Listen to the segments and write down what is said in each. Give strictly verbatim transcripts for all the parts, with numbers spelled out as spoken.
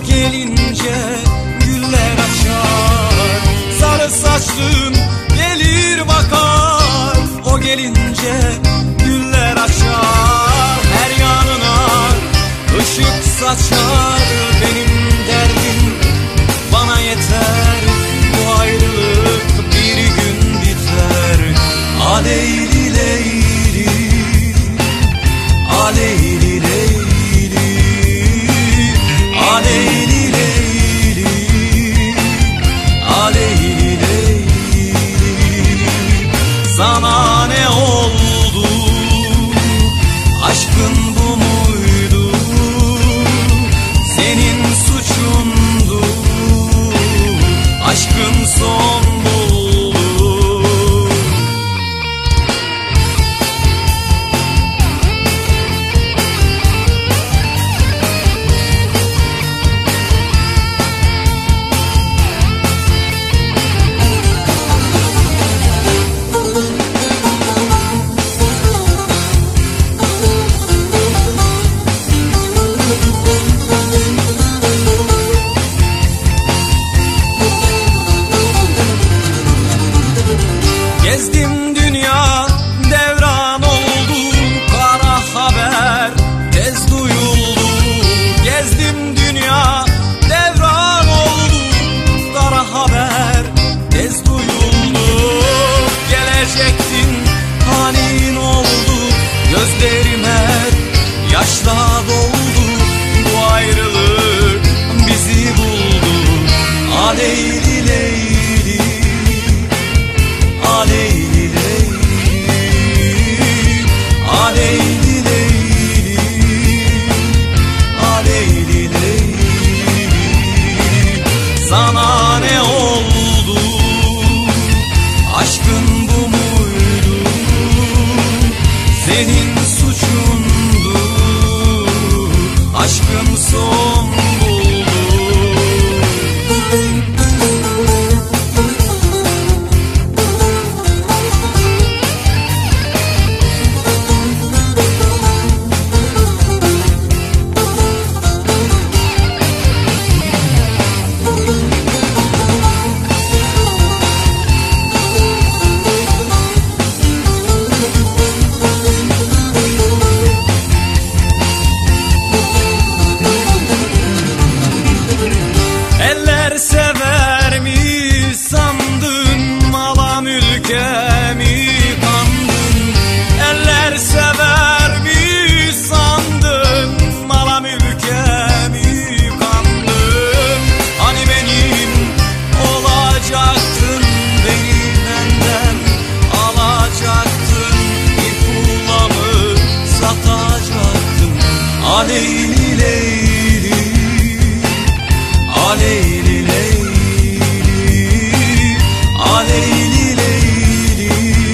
gelince güller açar. Sarı saçlım gelir bakar, o gelince güller açar. Her yanına ışık saçar, benim derdim bana yeter. Bu ayrılık bir gün biter. Aleyli leyli, aleyli leyli, aleyli leyli, aleyli leyli. Sana ne oldu? Aşkın bu muydu? Senin suçundu. Aşkın son buldu. Gezdim dünya devran oldu, kara haber tez duyuldu. Gezdim dünya devran oldu, kara haber tez duyuldu. Gelecektin hanin oldu, gözlerime yaşla doldu. Bu ayrılık bizi buldu. Aleyli leyli, aleyli leyli, aleyli leyli, aleyli leyli. Sana ne oldu? Aşkın bu muydu? Senin suçundu. Aşkın son buldu. Eller sever mi sandın, mala mülke mi kandın? Eller sever mi sandın, mala mülke mi kandın? Hani benim olacaktın, beni benden alacaktın, bir pula mı satacaktın? Aleyli leyli, aleyli leyli, aleyli leyli,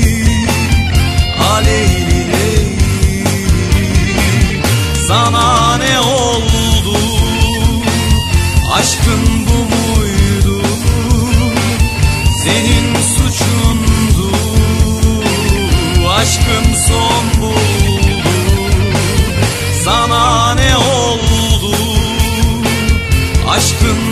aleyli leyli. Sana ne oldu? Aşkın bu muydu? Senin suçundu. Aşkın son buldu. Sana ne oldu? Aşkın